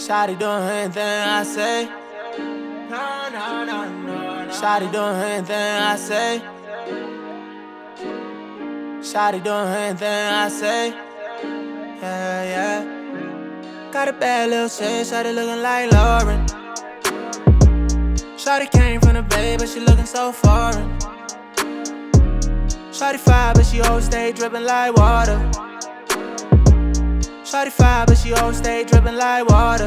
Shawty doing anything I say. No, no, no, no, no. Shawty doing anything I say. Shawty doing anything I say. Yeah, yeah. Got a bad little shit, shawty looking like Lauren. Shawty came from the Bay, but she looking so foreign. Shawty fine, but she always stay dripping like water. Shawty fine, but she always stay dripping like water.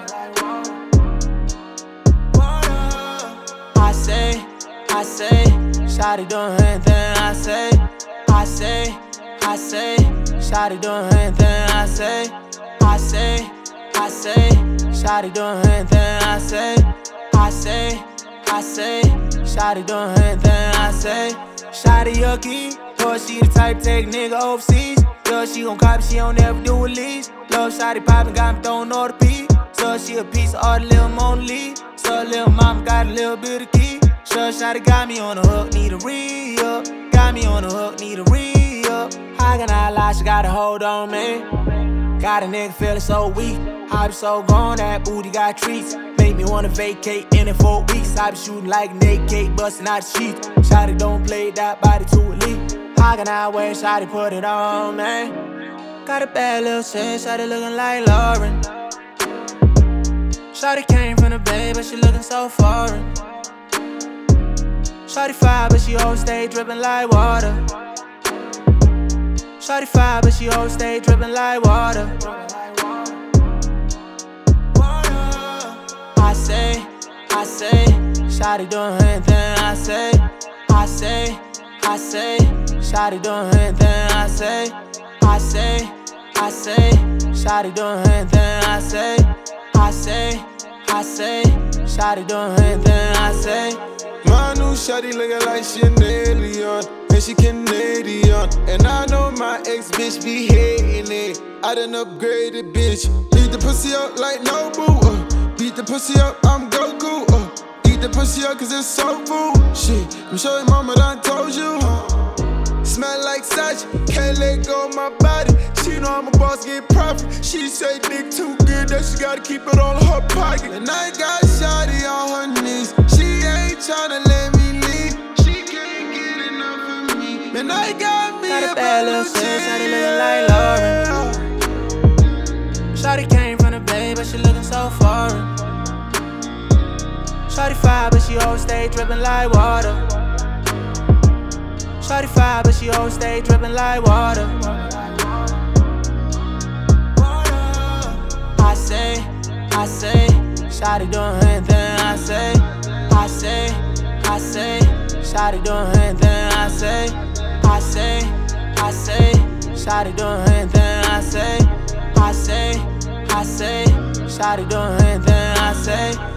I say, shawty doing anything I say. I say, shawty doing anything I say. I say, shawty doing anything I say. I say, shawty doing anything I say. Shawty yucky, boy, she the type to take nigga overseas. Yo, she gon' copy, she don't ever do a lease. Love shawty poppin', got me throwin' all the pee. So she a piece of all the little Mona Lisa. So little mama got a little bit of key. So shawty got me on the hook, need a re-up. Got me on the hook, need a re-up. How can I lie, she got a hold on me. Got a nigga feelin' so weak. I be so gone, that booty got treats. Make me wanna vacate in it 4 weeks. I be shooting like Nate Cake, bustin' out the sheets. Shawty don't play that body too elite. How can I wait, shawty put it on, man? Got a bad little shit, shawty looking like Lauren. Shawty came from the Bay, but she looking so foreign. Shawty fine, but she always stay dripping like water. Shawty fine, but she always stay dripping like water. I say, shawty doing anything I say. I say, shawty doing anything I say. I say, shawty doing anything I say. I say, shawty doing anything I say. My new shawty looking like she an alien, and she Canadian. And I know my ex-bitch be hating it. I done upgraded, bitch. Beat the pussy up like Nobu, beat the pussy up, I'm Goku, eat the pussy up cause it's so food. Shit, I'm sure your mama done told you. Smell like Sachi, can't let go of my body. She know I'm a boss, get profit. She say dick too good that she gotta keep it all in her pocket. And I got shawty on her knees. She ain't tryna let me leave. She can't get enough of me. Man, I got me got a bad little shit, shawty looking like Lauren. Shawty came from the Bay, but she looking so foreign. Shawty fine, but she always stay dripping like water. Shawty fine, but she always stay dripping like water. I say, shawty doing anything I say. I say, shawty doing anything I say. I say, shawty doing anything I say. I say, shawty doing anything I say.